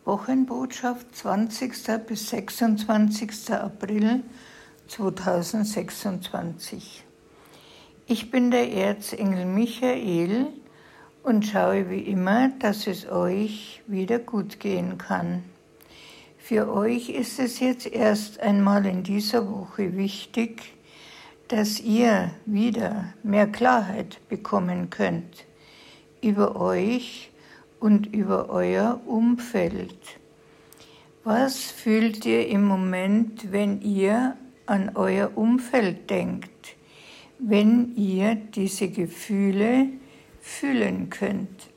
Wochenbotschaft 20. bis 26. April 2026. Ich bin der Erzengel Michael und schaue wie immer, dass es euch wieder gut gehen kann. Für euch ist es jetzt erst einmal in dieser Woche wichtig, dass ihr wieder mehr Klarheit bekommen könnt über euch und über euer Umfeld. Was fühlt ihr im Moment, wenn ihr an euer Umfeld denkt, wenn ihr diese Gefühle fühlen könnt?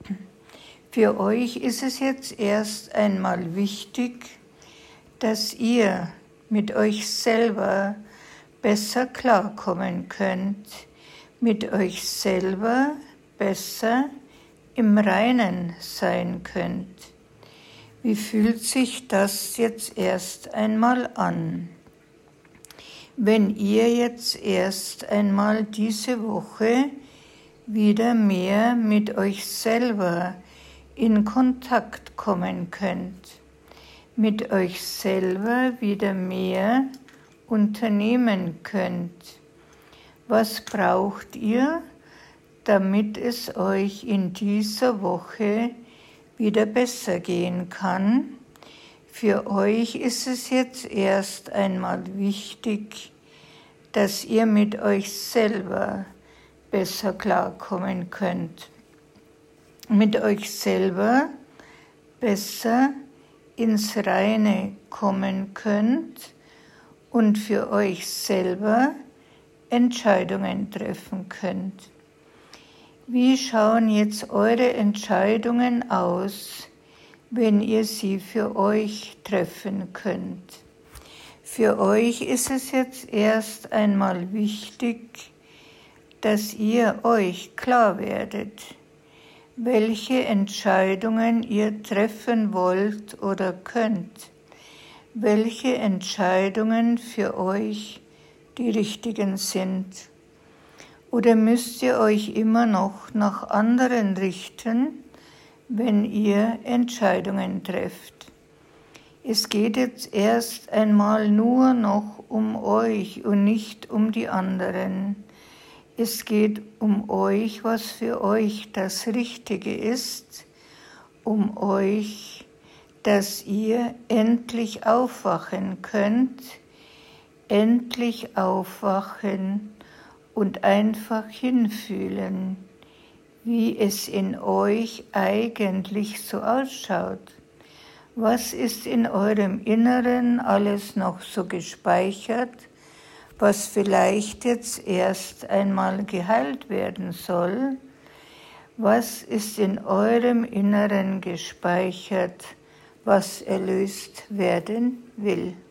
Für euch ist es jetzt erst einmal wichtig, dass ihr mit euch selber besser klarkommen könnt, mit euch selber besser im Reinen sein könnt. Wie fühlt sich das jetzt erst einmal an? Wenn ihr jetzt erst einmal diese Woche wieder mehr mit euch selber in Kontakt kommen könnt, mit euch selber wieder mehr unternehmen könnt. Was braucht ihr, damit es euch in dieser Woche wieder besser gehen kann? Für euch ist es jetzt erst einmal wichtig, dass ihr mit euch selber besser klarkommen könnt, mit euch selber besser ins Reine kommen könnt und für euch selber Entscheidungen treffen könnt. Wie schauen jetzt eure Entscheidungen aus, wenn ihr sie für euch treffen könnt? Für euch ist es jetzt erst einmal wichtig, dass ihr euch klar werdet, welche Entscheidungen ihr treffen wollt oder könnt, welche Entscheidungen für euch die richtigen sind. Oder müsst ihr euch immer noch nach anderen richten, wenn ihr Entscheidungen trefft? Es geht jetzt erst einmal nur noch um euch und nicht um die anderen. Es geht um euch, was für euch das Richtige ist, um euch, dass ihr endlich aufwachen könnt, endlich aufwachen und einfach hinfühlen, wie es in euch eigentlich so ausschaut. Was ist in eurem Inneren alles noch so gespeichert, was vielleicht jetzt erst einmal geheilt werden soll? Was ist in eurem Inneren gespeichert, was erlöst werden will?